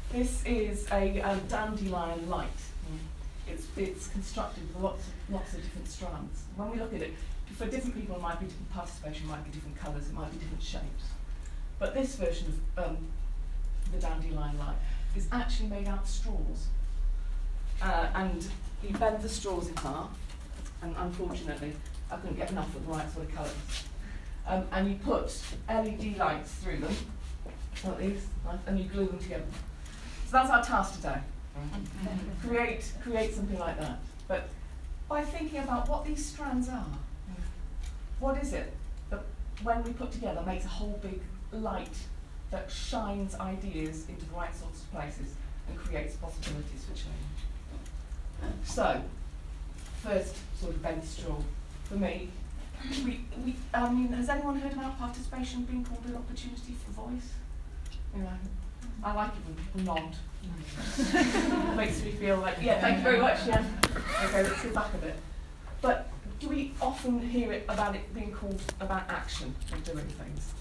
This is a dandelion light. It's constructed with lots of different strands. When we look at it, for different people it might be different participation, might be different colours, it might be different shapes. But this version of the dandelion light is actually made out of straws. And you bend the straws in half, and unfortunately I couldn't get enough of the right sort of colours. And you put LED lights through them, like these, and you glue them together. So that's our task today. Create something like that. But by thinking about what these strands are, what is it that when we put together makes a whole big light that shines ideas into the right sorts of places and creates possibilities for change. So, first sort of bent straw. For me, has anyone heard about participation being called an opportunity for voice? You know, I like it when people nod. Makes me feel like, yeah, thank you very much, yeah. Okay, let's go back a bit. But do we often hear it about it being called about action and doing things?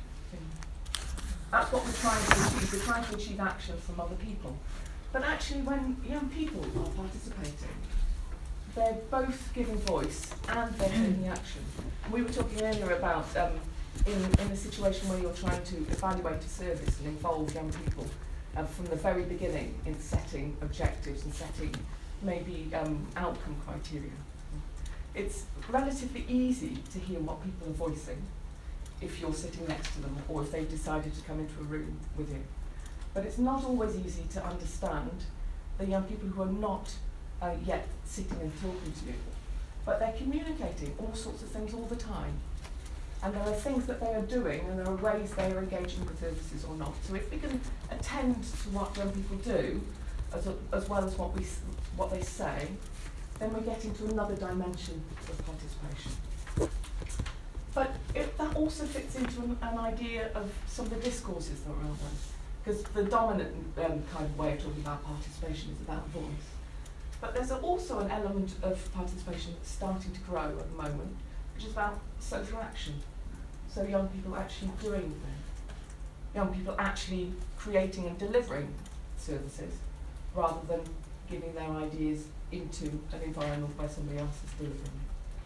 That's what we're trying to achieve. We're trying to achieve action from other people. But actually, when young people are participating, they're both giving voice and they're taking action. We were talking earlier about in a situation where you're trying to evaluate a service and involve young people from the very beginning in setting objectives and setting maybe outcome criteria. It's relatively easy to hear what people are voicing if you're sitting next to them or if they've decided to come into a room with you. But it's not always easy to understand the young people who are not yet sitting and talking to you. But they're communicating all sorts of things all the time. And there are things that they are doing and there are ways they are engaging with services or not. So if we can attend to what young people do, as well as what they say, then we're getting to another dimension of participation. But that also fits into an idea of some of the discourses that are around us. Because the dominant kind of way of talking about participation is about voice. But there's also an element of participation that's starting to grow at the moment, which is about social action. So young people actually doing things. Young people actually creating and delivering services, rather than giving their ideas into an environment where somebody else is delivering it.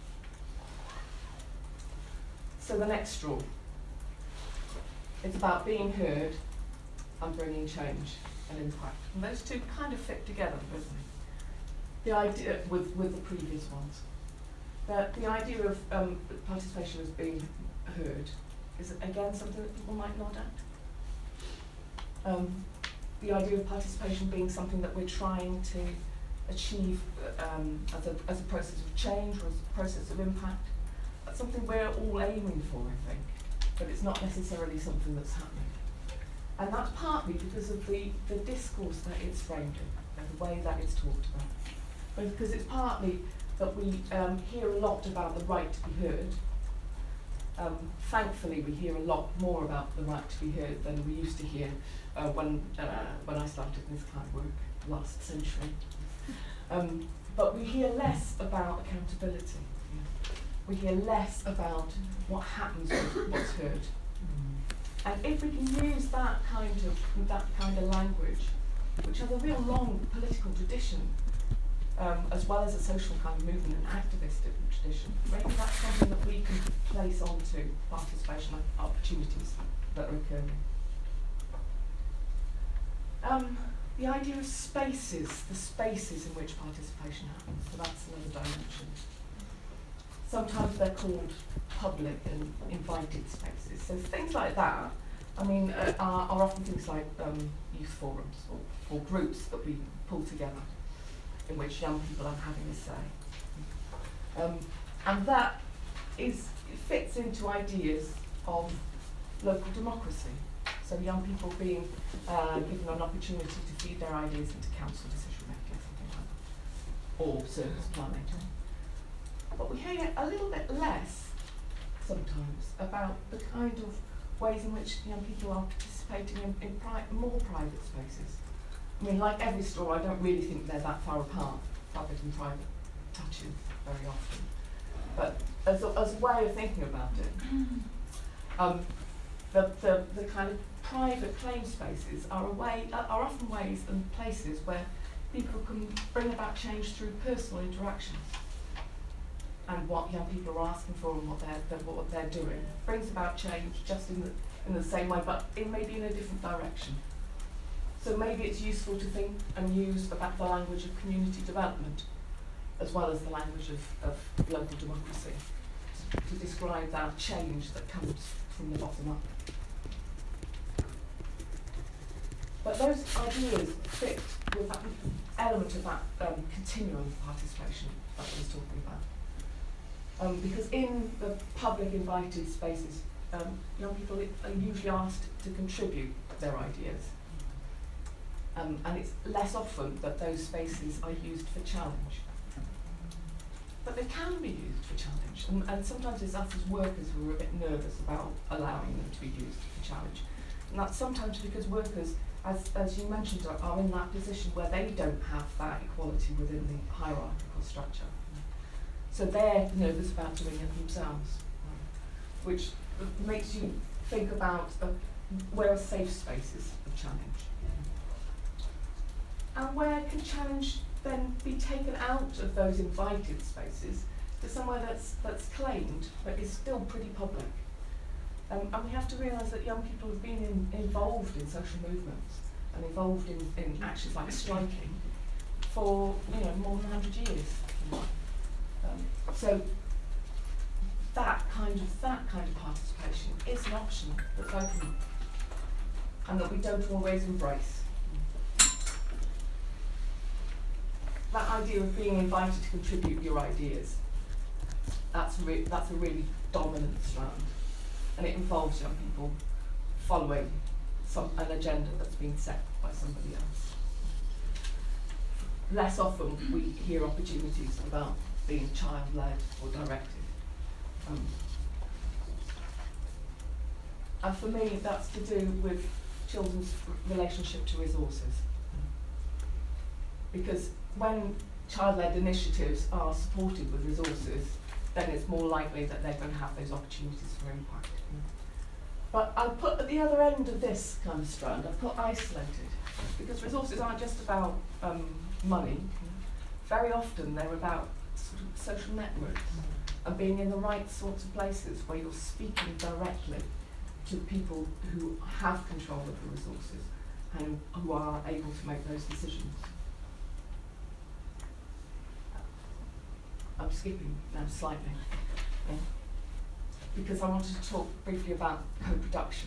So the next straw. It's about being heard and bringing change and impact. And those two kind of fit together, don't they? The idea with the previous ones. The idea of participation as being heard is again something that people might nod at. The idea of participation being something that we're trying to achieve as a process of change or as a process of impact. That's something we're all aiming for, I think, but it's not necessarily something that's happening. And that's partly because of the discourse that it's framed in, and the way that it's talked about. But because it's partly that we hear a lot about the right to be heard. Thankfully, we hear a lot more about the right to be heard than we used to hear when I started this kind of work last century. But we hear less about accountability. We hear less about what happens with what's heard. And if we can use that kind of language, which has a real long political tradition, as well as a social kind of movement and activist tradition, maybe that's something that we can place onto participation opportunities that are occurring. The idea of spaces, the spaces in which participation happens, so that's another dimension. Sometimes they're called public and invited spaces. So things like that, I mean, are often things like youth forums or groups that we pull together in which young people are having a say. And that fits into ideas of local democracy. So young people being given an opportunity to feed their ideas into council decision making, something like that, or service planning. But we hear a little bit less sometimes about the kind of ways in which young people are participating in more private spaces. I mean, like every store, I don't really think they're that far apart, public and private touches very often. But as a way of thinking about it, the kind of private claim spaces are often ways and places where people can bring about change through personal interactions. And what young people are asking for and what they're doing brings about change just in the same way, but maybe in a different direction. So maybe it's useful to think and use the language of community development as well as the language of local democracy to describe that change that comes from the bottom up. But those ideas fit with that element of that continuum of participation that I was talking about. Because in the public invited spaces, young people are usually asked to contribute their ideas. And it's less often that those spaces are used for challenge. But they can be used for challenge. And sometimes it's us as workers who are a bit nervous about allowing them to be used for challenge. And that's sometimes because workers, as you mentioned, are in that position where they don't have that equality within the hierarchical structure. So they're nervous about doing it themselves, which makes you think about where are safe spaces of challenge. And where can challenge then be taken out of those invited spaces to somewhere that's claimed but is still pretty public. And we have to realise that young people have been involved in social movements and involved in actions like striking for more than 100 years. So that kind of participation is an option that's open and that we don't always embrace. That idea of being invited to contribute your ideas, that's a really dominant strand, and it involves young people following an agenda that's been set by somebody else. Less often we hear opportunities about being child-led or directed. And for me, that's to do with children's relationship to resources. Because when child-led initiatives are supported with resources, then it's more likely that they're going to have those opportunities for impact. But I'll put at the other end of this kind of strand, I've put isolated, because resources aren't just about money. Very often they're about sort of social networks and being in the right sorts of places where you're speaking directly to people who have control of the resources and who are able to make those decisions. I'm skipping now slightly, because I wanted to talk briefly about co-production.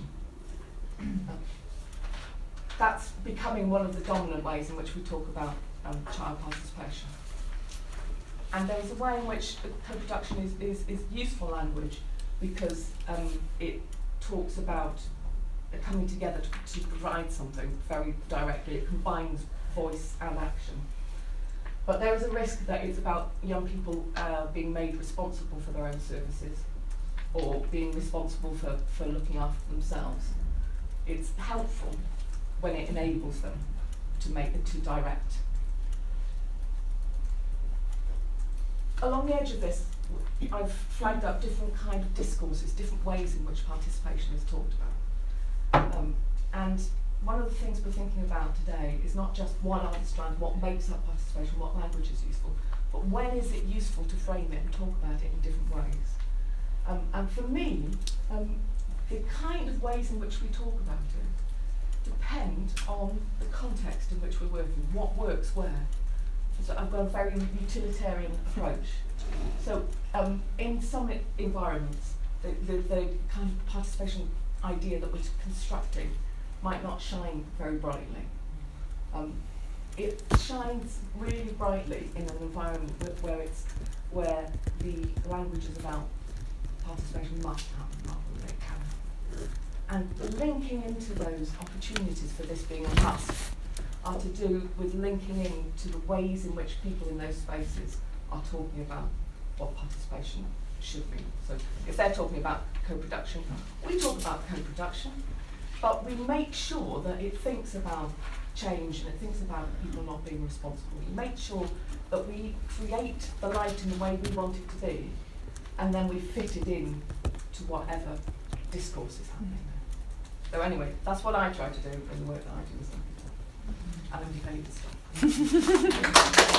That's becoming one of the dominant ways in which we talk about child participation. And there's a way in which co-production is useful language because it talks about coming together to provide something very directly. It combines voice and action. But there is a risk that it's about young people being made responsible for their own services or being responsible for looking after themselves. It's helpful when it enables them to direct. Along the edge of this, I've flagged up different kind of discourses, different ways in which participation is talked about. And one of the things we're thinking about today is not just one other strand, what makes up participation, what language is useful, but when is it useful to frame it and talk about it in different ways. And for me, the kind of ways in which we talk about it depend on the context in which we're working, what works where. So I've got a very utilitarian approach. So in some environments, the kind of participation idea that we're constructing might not shine very brightly. It shines really brightly in an environment where the language is about participation must happen rather than it can happen. And linking into those opportunities for this being a must are to do with linking in to the ways in which people in those spaces are talking about what participation should be. So if they're talking about co-production, we talk about co-production, but we make sure that it thinks about change and it thinks about people not being responsible. We make sure that we create the light in the way we want it to be, and then we fit it in to whatever discourse is happening there. So anyway, that's what I try to do in the work that I do with some people. And I'm paid to stop.